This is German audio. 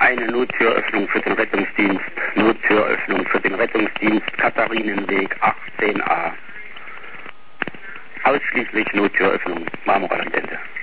Eine Nottüröffnung für den Rettungsdienst. Nottüröffnung für den Rettungsdienst Katharinenweg 18a. Ausschließlich Nottüröffnung. Marmorantente.